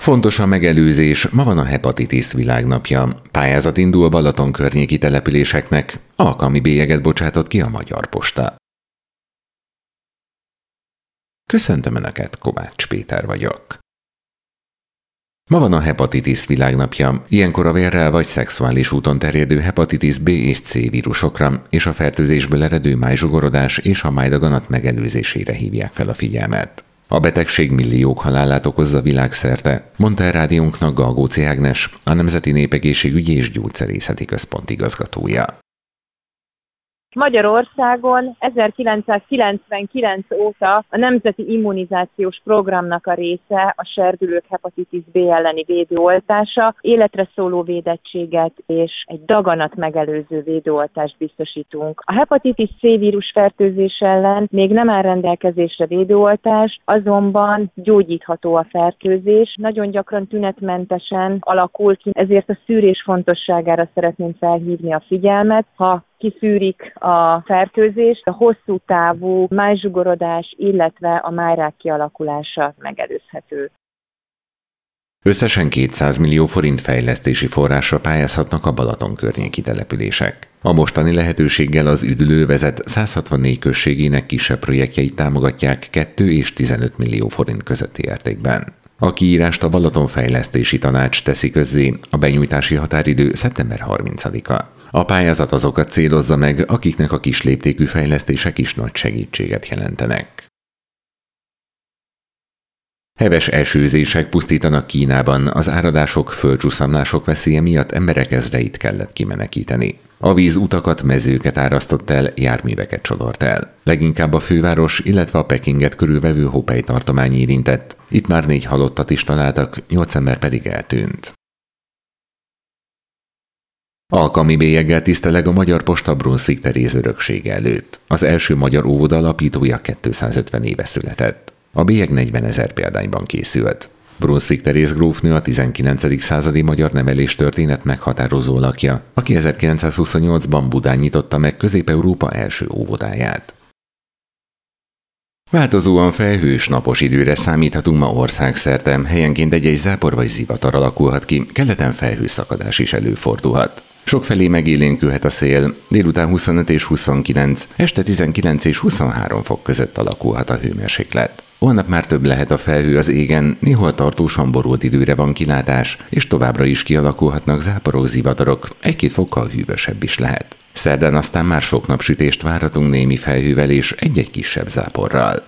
Fontos a megelőzés, ma van a hepatitis világnapja. Pályázat indul Balaton környéki településeknek, alkalmi bélyeget bocsátott ki a Magyar Posta. Köszöntöm Önöket, Kovács Péter vagyok. Ma van a hepatitis világnapja, ilyenkor a vérrel vagy szexuális úton terjedő hepatitis B és C vírusokra és a fertőzésből eredő májzsugorodás és a májdaganat megelőzésére hívják fel a figyelmet. A betegség milliók halálát okozza világszerte, mondta el rádiónknak Galgóci Ágnes, a Nemzeti Népegészségügyi és Gyógyszerészeti Központ igazgatója. Magyarországon 1999 óta a Nemzeti Immunizációs Programnak a része a serdülők hepatitis B elleni védőoltása, életre szóló védettséget és egy daganat megelőző védőoltást biztosítunk. A hepatitis C vírus fertőzés ellen még nem áll rendelkezésre védőoltás, azonban gyógyítható a fertőzés, nagyon gyakran tünetmentesen alakul ki, ezért a szűrés fontosságára szeretném felhívni a figyelmet. Ha kiszűrik a fertőzést, a hosszú távú májzsugorodás, illetve a májrák kialakulása megelőzhető. Összesen 200 millió forint fejlesztési forrásra pályázhatnak a Balaton környéki települések. A mostani lehetőséggel az üdülővezet 164 községének kisebb projektjeit támogatják 2 és 15 millió forint közötti értékben. A kiírást a Balaton Fejlesztési Tanács teszi közzé, a benyújtási határidő szeptember 30-a. A pályázat azokat célozza meg, akiknek a kisléptékű fejlesztések is nagy segítséget jelentenek. Heves esőzések pusztítanak Kínában, az áradások, földcsúszamlások veszélye miatt emberek ezreit kellett kimenekíteni. A víz utakat, mezőket árasztott el, járműveket sodort el. Leginkább a főváros, illetve a Pekinget körülvevő Hubei tartomány érintett. Itt már 4 halottat is találtak, 8 ember pedig eltűnt. Alkalmi bélyeggel tiszteleg a Magyar Posta Brunswick Teréz öröksége előtt. Az első magyar óvoda alapítója 250 éve született. A bélyeg 40 000 példányban készült. Brunswick Teréz grófnő a 19. századi magyar nevelés történet meghatározó alakja, aki 1928-ban Budán nyitotta meg Közép-Európa első óvodáját. Változóan felhős, napos időre számíthatunk ma országszerte, helyenként egy zápor vagy zivatar alakulhat ki, keleten felhőszakadás is előfordulhat. Sokfelé megélénkülhet a szél, délután 25 és 29, este 19 és 23 fok között alakulhat a hőmérséklet. Holnap már több lehet a felhő az égen, néhol tartósan borult időre van kilátás, és továbbra is kialakulhatnak záporok, zivatarok, 1-2 fokkal hűvösebb is lehet. Szerdán aztán már sok napsütést várhatunk némi felhővel és egy-egy kisebb záporral.